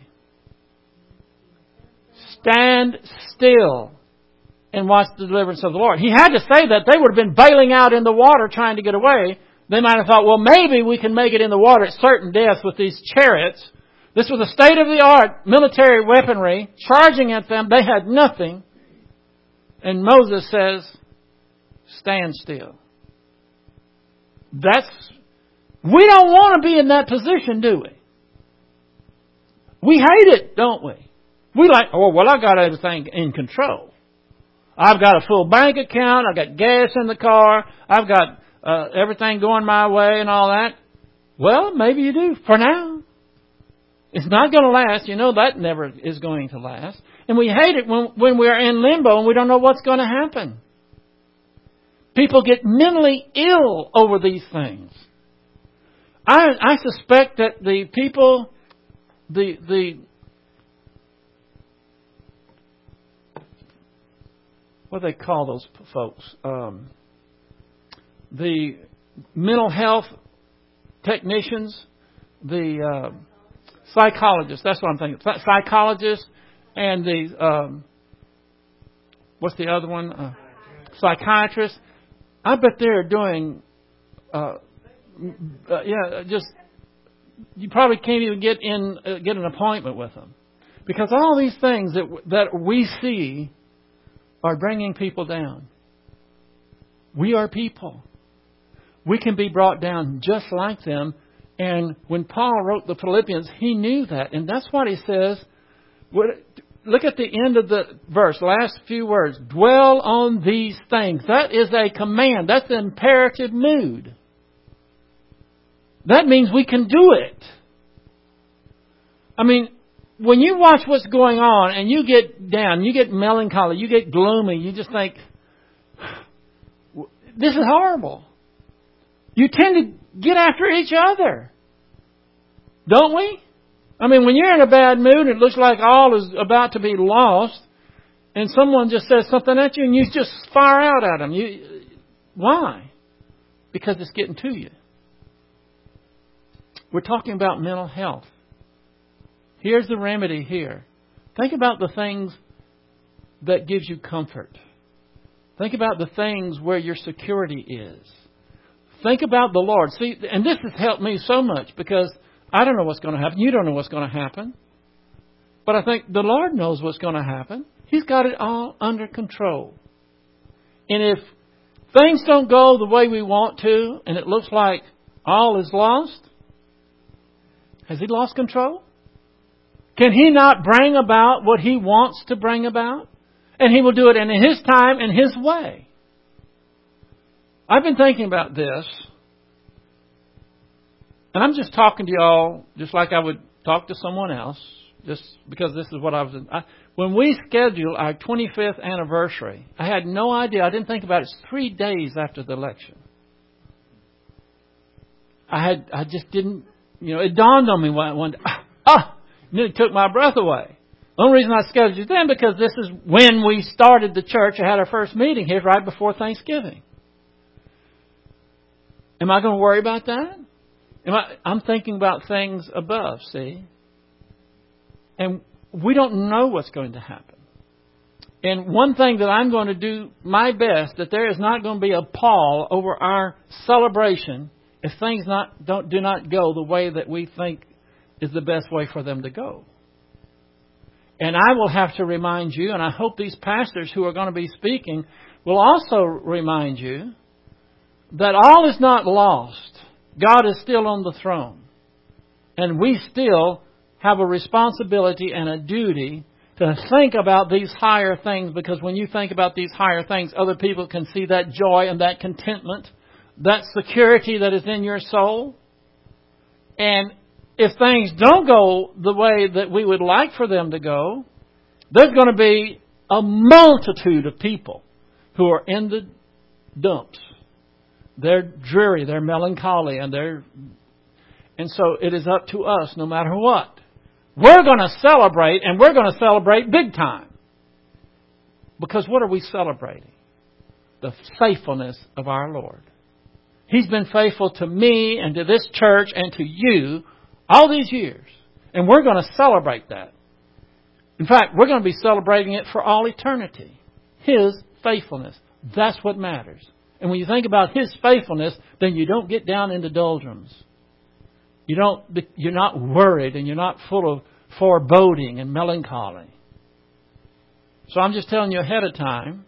Stand still and watch the deliverance of the Lord. He had to say that. They would have been bailing out in the water trying to get away. They might have thought, well, maybe we can make it in the water at certain death with these chariots. This was a state-of-the-art military weaponry charging at them. They had nothing. And Moses says, stand still. That's, we don't want to be in that position, do we? We hate it, don't we? We like, oh, well, I got everything in control. I've got a full bank account. I've got gas in the car. I've got uh, everything going my way and all that. Well, maybe you do for now. It's not going to last. You know that never is going to last. And we hate it when, when we're in limbo and we don't know what's going to happen. People get mentally ill over these things. I, I suspect that the people, the the what do they call those folks? Um, the mental health technicians, the uh, psychologists. That's what I'm thinking. Psychologists and the um, what's the other one? Uh, psychiatrists. I bet they're doing, uh, uh, yeah, just you probably can't even get in uh, get an appointment with them because all these things that that we see are bringing people down. We are people. We can be brought down just like them. And when Paul wrote the Philippians, he knew that, and that's what he says. What, Look at the end of the verse, last few words. Dwell on these things. That is a command. That's an imperative mood. That means we can do it. I mean, when you watch what's going on and you get down, you get melancholy, you get gloomy, you just think, this is horrible. You tend to get after each other. Don't we? I mean, when you're in a bad mood and it looks like all is about to be lost, and someone just says something at you and you just fire out at them. You, why? Because it's getting to you. We're talking about mental health. Here's the remedy here. Think about the things that gives you comfort. Think about the things where your security is. Think about the Lord. See, and this has helped me so much because I don't know what's going to happen. You don't know what's going to happen. But I think the Lord knows what's going to happen. He's got it all under control. And if things don't go the way we want to, and it looks like all is lost, has He lost control? Can He not bring about what He wants to bring about? And He will do it in His time and His way. I've been thinking about this. And I'm just talking to y'all just like I would talk to someone else, just because this is what I was... I, when we scheduled our twenty-fifth anniversary, I had no idea. I didn't think about it. It's three days after the election. I had, I just didn't, you know, it dawned on me one, one day. Ah! Nearly took my breath away. The only reason I scheduled it then because this is when we started the church. I had our first meeting here right before Thanksgiving. Am I going to worry about that? Am I, I'm thinking about things above, see? And we don't know what's going to happen. And one thing that I'm going to do my best, that there is not going to be a pall over our celebration if things not don't do not go the way that we think is the best way for them to go. And I will have to remind you, and I hope these pastors who are going to be speaking will also remind you that all is not lost. God is still on the throne. And we still have a responsibility and a duty to think about these higher things, because when you think about these higher things, other people can see that joy and that contentment, that security that is in your soul. And if things don't go the way that we would like for them to go, there's going to be a multitude of people who are in the dumps. They're dreary, they're melancholy, and they're, and so it is up to us no matter what. We're going to celebrate, and we're going to celebrate big time. Because what are we celebrating? the faithfulness of our Lord. He's been faithful to me and to this church and to you all these years. And we're going to celebrate that. In fact, we're going to be celebrating it for all eternity. His faithfulness. That's what matters. And when you think about His faithfulness, then you don't get down into doldrums. You don't, you're not worried and you're not full of foreboding and melancholy. So I'm just telling you ahead of time.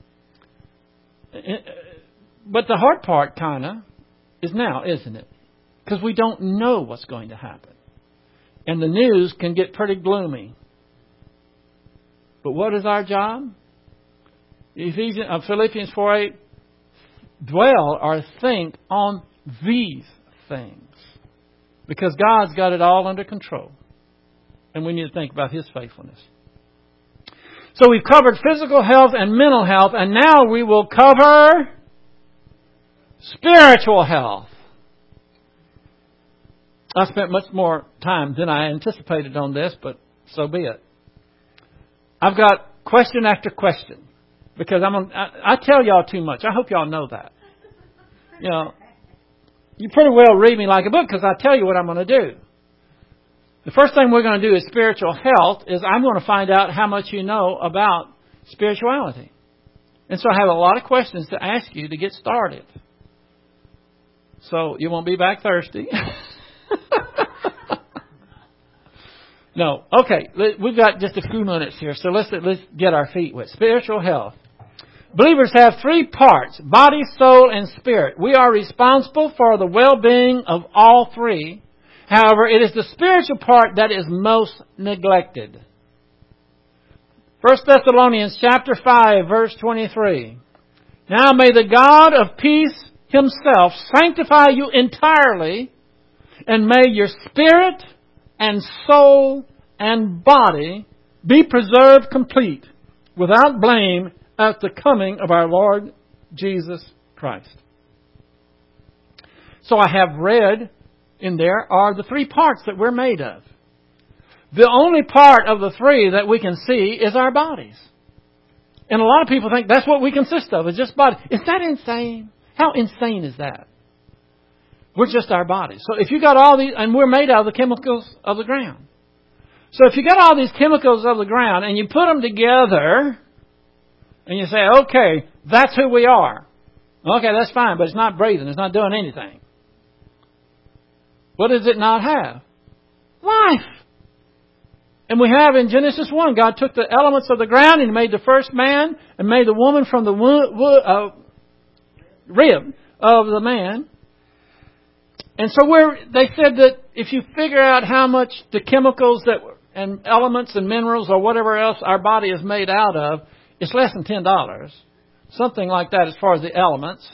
But the hard part kind of is now, isn't it? Because we don't know what's going to happen. And the news can get pretty gloomy. But what is our job? Ephesians, uh, Philippians four eight, dwell or think on these things. Because God's got it all under control. And we need to think about His faithfulness. So we've covered physical health and mental health, and now we will cover spiritual health. I spent much more time than I anticipated on this, but so be it. I've got question after question because I'm on, I, I tell y'all too much. I hope y'all know that. You know, you pretty well read me like a book because I tell you what I'm going to do. The first thing we're going to do is spiritual health is I'm going to find out how much you know about spirituality. And so I have a lot of questions to ask you to get started. So you won't be back thirsty. No. Okay. We've got just a few minutes here. So let's, let's get our feet wet. Spiritual health. Believers have three parts, body, soul, and spirit. We are responsible for the well-being of all three. However, it is the spiritual part that is most neglected. First Thessalonians chapter five, verse twenty-three. Now may the God of peace Himself sanctify you entirely, and may your spirit and soul and body be preserved complete, without blame, at the coming of our Lord Jesus Christ. So I have read in there are the three parts that we're made of. The only part of the three that we can see is our bodies. And a lot of people think that's what we consist of, is just body. Is that insane? How insane is that? We're just our bodies. So if you got all these, and we're made out of the chemicals of the ground. So if you got all these chemicals of the ground and you put them together and you say, okay, that's who we are. Okay, that's fine, but it's not breathing. It's not doing anything. What does it not have? Life. And we have in Genesis one, God took the elements of the ground and made the first man and made the woman from the wo- wo- uh, rib of the man. And so we're, they said that if you figure out how much the chemicals that and elements and minerals or whatever else our body is made out of, it's less than ten dollars. Something like that as far as the elements.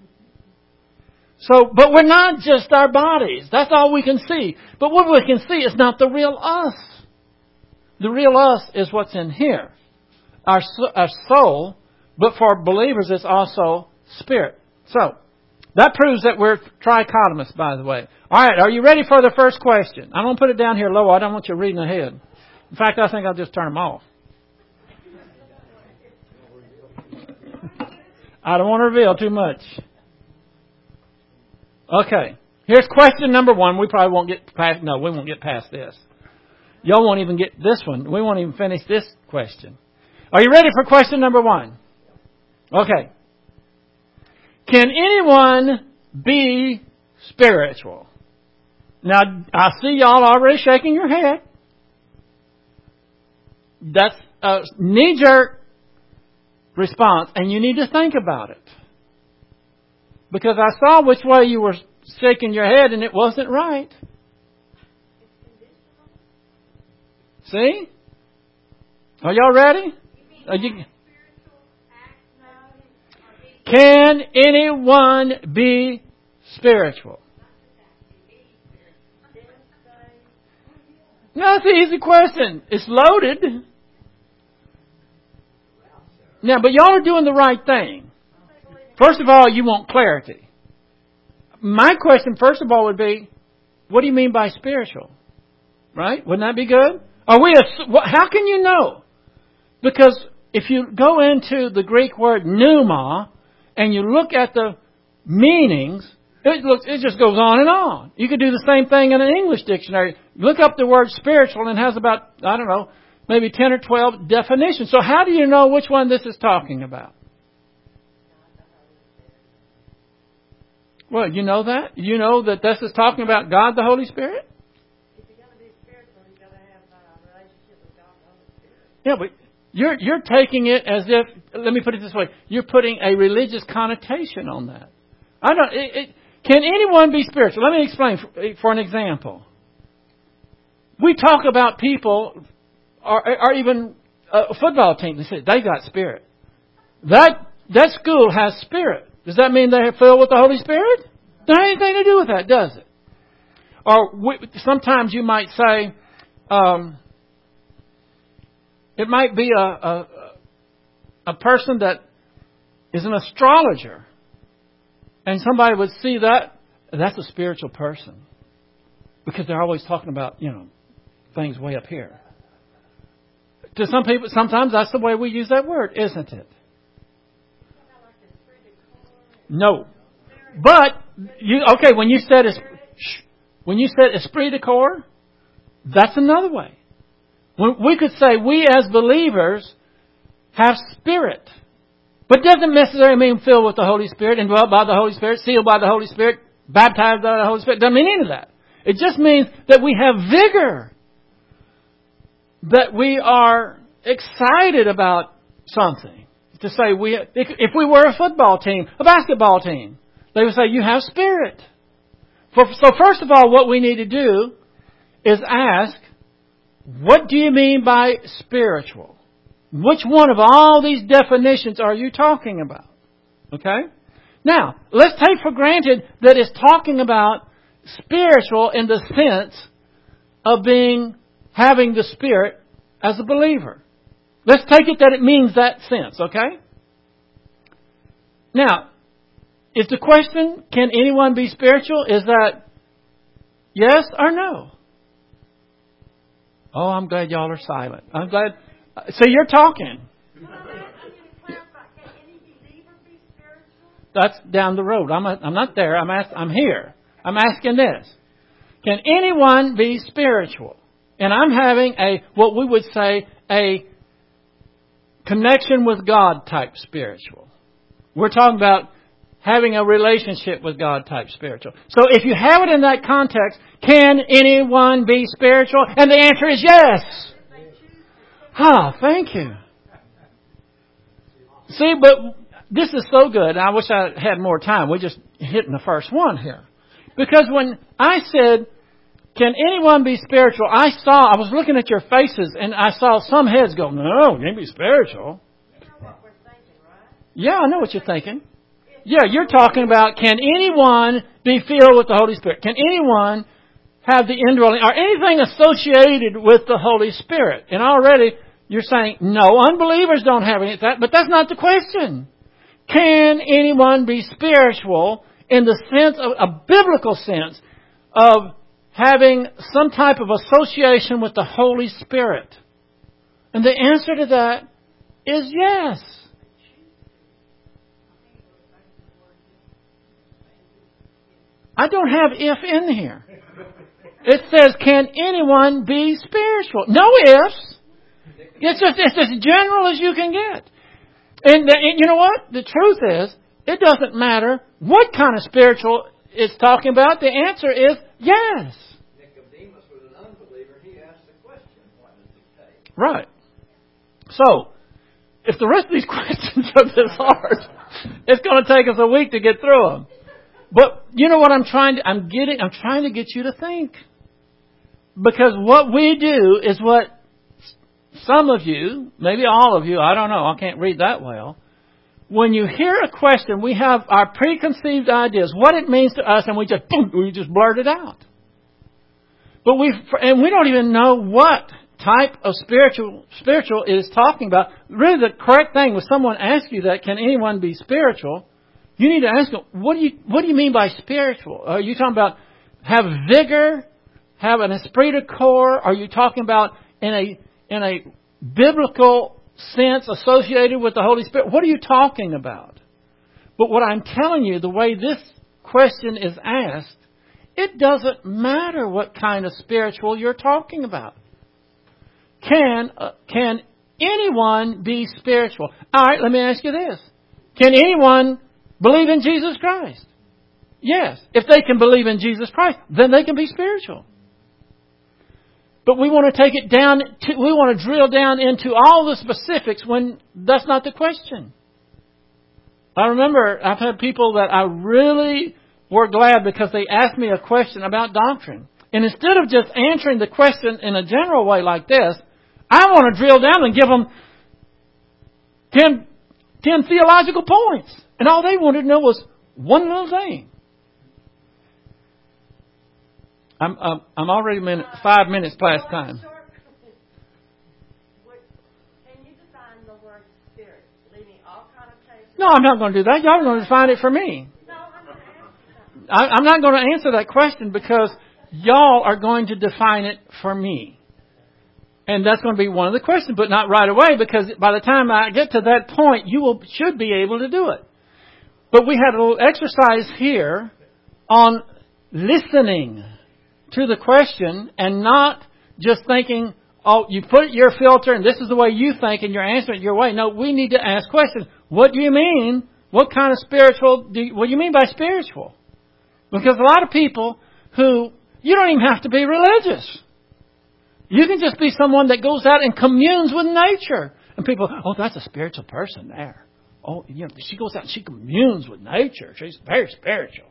So, but we're not just our bodies. That's all we can see. But what we can see is not the real us. The real us is what's in here. Our, our soul, but for believers it's also spirit. So, that proves that we're trichotomous, by the way. All right, are you ready for the first question? I'm going to put it down here low. I don't want you reading ahead. In fact, I think I'll just turn them off. I don't want to reveal too much. Okay, here's question number one. We probably won't get past, no, we won't get past this. Y'all won't even get this one. We won't even finish this question. Are you ready for question number one? Okay. Can anyone be spiritual? Now, I see y'all already shaking your head. That's a knee-jerk response, and you need to think about it. Because I saw which way you were shaking your head, and it wasn't right. See? Are y'all ready? Are you... Can anyone be spiritual? No, it's an easy question. It's loaded. Now, but y'all are doing the right thing. First of all, you want clarity. My question, first of all, would be, what do you mean by spiritual? Right? Wouldn't that be good? Are we? A, how can you know? Because if you go into the Greek word pneuma, and you look at the meanings, it looks, it just goes on and on. You could do the same thing in an English dictionary. Look up the word spiritual and it has about, I don't know, maybe ten or twelve definitions. So how do you know which one this is talking about? Well, you know that? You know that this is talking about God the Holy Spirit? If you're going to be spiritual, you've got to have a relationship with God the Holy Spirit. Yeah, but you're you're taking it as if, let me put it this way, you're putting a religious connotation on that. I don't. It, it, can anyone be spiritual? Let me explain for, for an example. We talk about people, or, or even a football team. They say they got spirit. That that school has spirit. Does that mean they're filled with the Holy Spirit? Doesn't have anything to do with that, does it? Or we, sometimes you might say, um, it might be a, a a person that is an astrologer, and somebody would see that that's a spiritual person because they're always talking about, you know, things way up here. To some people, sometimes that's the way we use that word, isn't it? No, but you okay when you said when you said esprit de corps, that's another way. When we could say we as believers have spirit, but doesn't necessarily mean filled with the Holy Spirit, indwelt by the Holy Spirit, sealed by the Holy Spirit, baptized by the Holy Spirit. Doesn't mean any of that. It just means that we have vigor, that we are excited about something. To say we, if we were a football team, a basketball team, they would say you have spirit. So first of all, what we need to do is ask, what do you mean by spiritual? Which one of all these definitions are you talking about? Okay? Now, let's take for granted that it's talking about spiritual in the sense of being, having the Spirit as a believer. Let's take it that it means that sense, okay? Now, is the question, can anyone be spiritual? Is that yes or no? Oh, I'm glad y'all are silent. I'm glad. So you're talking. That's down the road. I'm, a, I'm not there. I'm, ask, I'm here. I'm asking this. Can anyone be spiritual? And I'm having a, what we would say, a connection with God type spiritual. We're talking about having a relationship with God type spiritual. So if you have it in that context, can anyone be spiritual? And the answer is yes. Ah, thank you. See, but this is so good. I wish I had more time. We're just hitting the first one here. Because when I said, can anyone be spiritual? I saw, I was looking at your faces and I saw some heads go, no, you can't be spiritual. You know what we're thinking, right? Yeah, I know what you're thinking. Yeah, you're talking about, can anyone be filled with the Holy Spirit? Can anyone have the indwelling or anything associated with the Holy Spirit? And already you're saying, no, unbelievers don't have any of that, but that's not the question. Can anyone be spiritual in the sense of a biblical sense of having some type of association with the Holy Spirit? And the answer to that is yes. I don't have if in here. It says, can anyone be spiritual? No ifs. It's just, it's as general as you can get. And the, you know what? The truth is, it doesn't matter what kind of spiritual it's talking about. The answer is yes. Nicodemus was an unbeliever. He asked the question, what does it take? Right. So, if the rest of these questions are this hard, it's going to take us a week to get through them. But you know what I'm trying to, I'm getting, I'm trying to get you to think. Because what we do is what some of you, maybe all of you, I don't know, I can't read that well. When you hear a question, we have our preconceived ideas, what it means to us, and we just, boom, we just blurt it out. But we, and we don't even know what type of spiritual, spiritual it is talking about. Really the correct thing when someone asks you that, can anyone be spiritual? You need to ask them, what do you, what do you mean by spiritual? Are you talking about have vigor, have an esprit de corps? Are you talking about in a, in a biblical sense associated with the Holy Spirit? What are you talking about? But what I'm telling you, the way this question is asked, it doesn't matter what kind of spiritual you're talking about. Can, uh, can anyone be spiritual? All right, let me ask you this. Can anyone believe in Jesus Christ? Yes. If they can believe in Jesus Christ, then they can be spiritual. But we want to take it down, to, we want to drill down into all the specifics when that's not the question. I remember I've had people that I really were glad because they asked me a question about doctrine. And instead of just answering the question in a general way like this, I want to drill down and give them ten, ten theological points. And all they wanted to know was one little thing. I'm I'm, I'm already minute, five minutes past time. Can you define the word spirit, leaving all connotations? No, I'm not going to do that. Y'all are going to define it for me. No, I'm going to ask you something. I, I'm not going to answer that question because y'all are going to define it for me. And that's going to be one of the questions, but not right away, because by the time I get to that point, you will should be able to do it. But we had a little exercise here on listening to the question and not just thinking, oh, you put your filter and this is the way you think and you're answering it your way. No, we need to ask questions. What do you mean? What kind of spiritual, do you, what do you mean by spiritual? Because a lot of people who, you don't even have to be religious. You can just be someone that goes out and communes with nature. And people, oh, that's a spiritual person there. Oh, you know, she goes out and she communes with nature. She's very spiritual.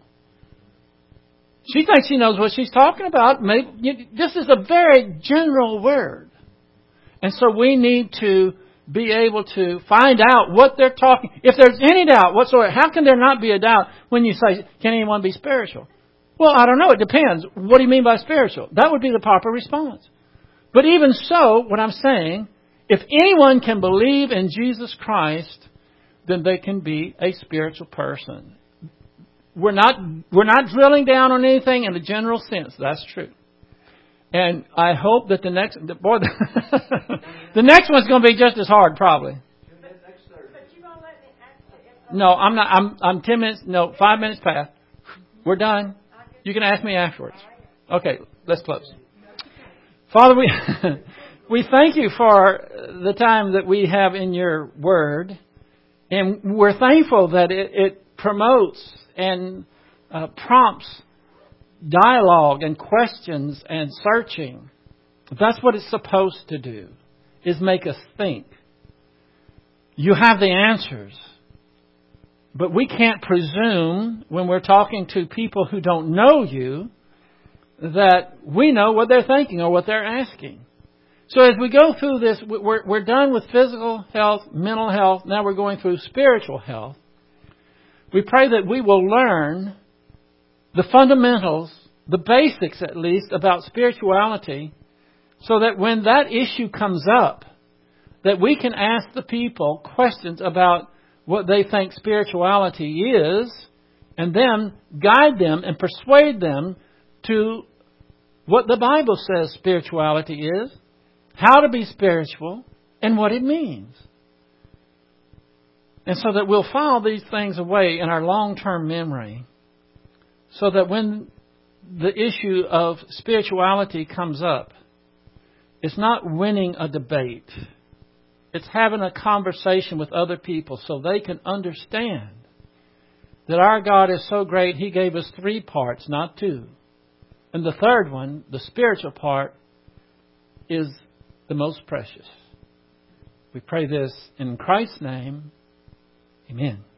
She thinks she knows what she's talking about. Maybe, you, this is a very general word. And so we need to be able to find out what they're talking. If there's any doubt whatsoever, how can there not be a doubt when you say, can anyone be spiritual? Well, I don't know. It depends. What do you mean by spiritual? That would be the proper response. But even so, what I'm saying, if anyone can believe in Jesus Christ, then they can be a spiritual person. We're not we're not drilling down on anything in the general sense. That's true. And I hope that the next the, boy, the, the next one's going to be just as hard, probably. But you won't let me ask you. No, I'm not. I'm I'm ten minutes. No, five minutes past. We're done. You can ask me afterwards. Okay, let's close. Father, we we thank you for the time that we have in your word. And we're thankful that it, it promotes and uh, prompts dialogue and questions and searching. That's what it's supposed to do, is make us think. You have the answers. But we can't presume when we're talking to people who don't know you that we know what they're thinking or what they're asking. So as we go through this, we're, we're done with physical health, mental health. Now we're going through spiritual health. We pray that we will learn the fundamentals, the basics at least, about spirituality, so that when that issue comes up, that we can ask the people questions about what they think spirituality is, and then guide them and persuade them to what the Bible says spirituality is, how to be spiritual, and what it means. And so that we'll file these things away in our long-term memory, so that when the issue of spirituality comes up, it's not winning a debate. It's having a conversation with other people so they can understand that our God is so great, He gave us three parts, not two. And the third one, the spiritual part, is the most precious. We pray this in Christ's name. Amen.